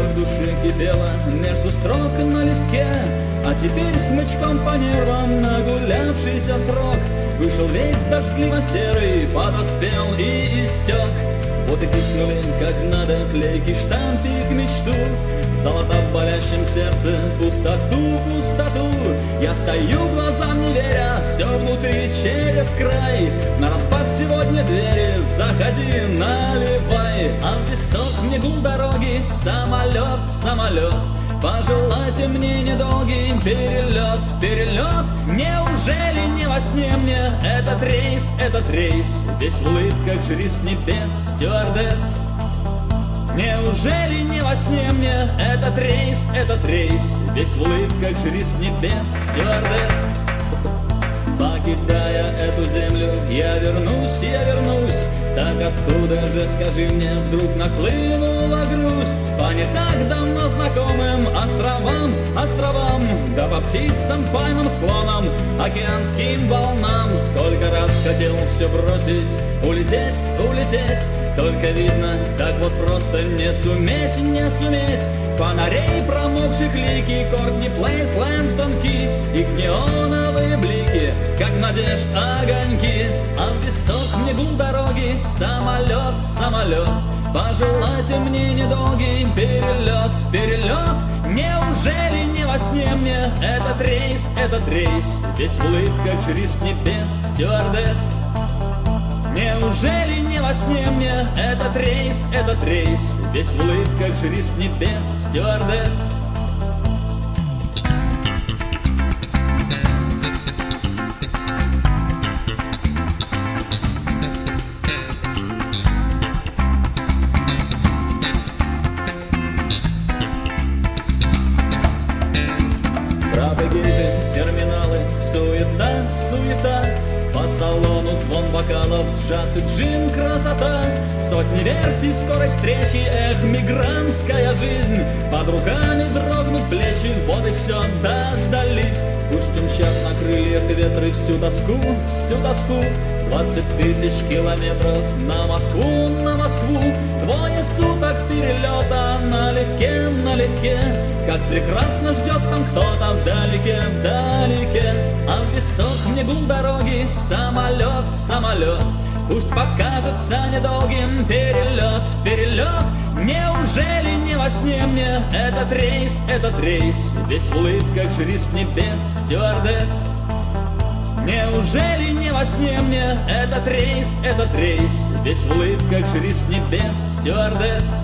в душе кипела между строк на листке, а теперь смычком по нервам нагулявшийся срок вышел весь дождливо-серый, подоспел и истек. Вот и киснули, как надо, клейкий штампик мечту, золото в болящем сердце, пустоту, пустоту. Я стою, глазам не веря, все внутри через край. Нараспад сегодня двери, заходи, наливай. А в висок мне гул дороги, самолет, самолет. Пожелайте мне недолгий перелет, перелет. Неужели не во сне мне этот рейс, весь в улыбках жри с небес, стюардесс? Неужели не во сне мне этот рейс, весь в улыбках жри с небес, стюардесс? Покидая эту землю, я вернусь, так откуда же, скажи мне, вдруг нахлынула грусть по не так давно знакомым островам, да по птицам, пальмам, склонам, океанским волнам. Сколько раз хотел все бросить, улететь, только видно, так вот просто не суметь. Фонарей промокших лики, Кортни Плейс, Лэмптон Ки, их неоновые блики, как надежд огоньки. А в висок мне гул дороги, самолет, самолет. Пожелайте мне недолгий перелет, перелет. Неужели не во сне мне этот рейс, весь в улыбках жри с небес, стюардесс? Неужели не во сне мне этот рейс, весь в улыбках жри с небес, стюардесс? Правы гейты, терминалы, суета, суета. По салону звон бокалов, джаз и джин, красота. Сотни версий скорой встречи, мигрантская жизнь. Под руками дрогнут плечи, вот и все, дождались. Пусть умчат на крыльях ветры всю тоску. 20 тысяч километров на Москву. Двое суток перелета налегке. Как прекрасно ждет там кто-то вдалеке. А в висок мне гул дороги, самолет. Пусть покажется недолгим перелет. Неужели не во сне мне этот рейс, весь в улыбках жри с небес, стюардесс? Неужели не во сне мне этот рейс, весь в улыбках жри с небес, стюардесс?